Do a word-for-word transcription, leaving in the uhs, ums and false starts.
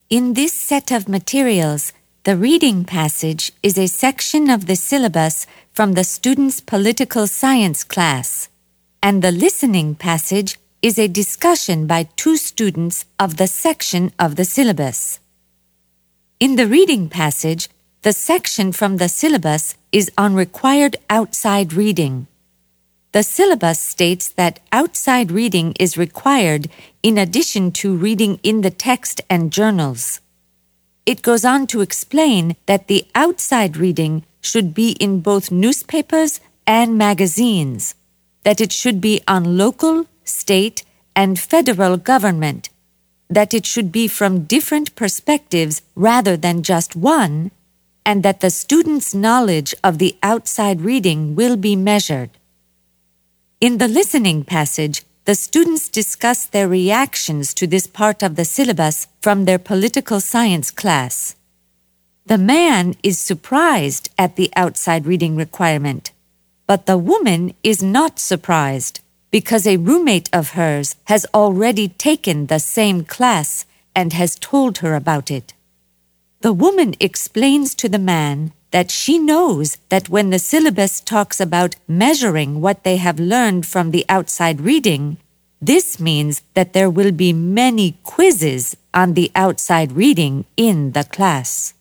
In this set of materials, the reading passage is a section of the syllabus from the student's political science class, and the listening passage is a discussion by two students of the section of the syllabus. In the reading passage, the section from the syllabus is on required outside reading. The syllabus states that outside reading is required in addition to reading in the text and journals. It goes on to explain that the outside reading should be in both newspapers and magazines, that it should be on local, state, and federal government, that it should be from different perspectives rather than just one, and that the student's knowledge of the outside reading will be measured. In the listening passage, the students discuss their reactions to this part of the syllabus from their political science class. The man is surprised at the outside reading requirement, but the woman is not surprised because a roommate of hers has already taken the same class and has told her about it. The woman explains to the man that she knows that when the syllabus talks about measuring what they have learned from the outside reading, this means that there will be many quizzes on the outside reading in the class.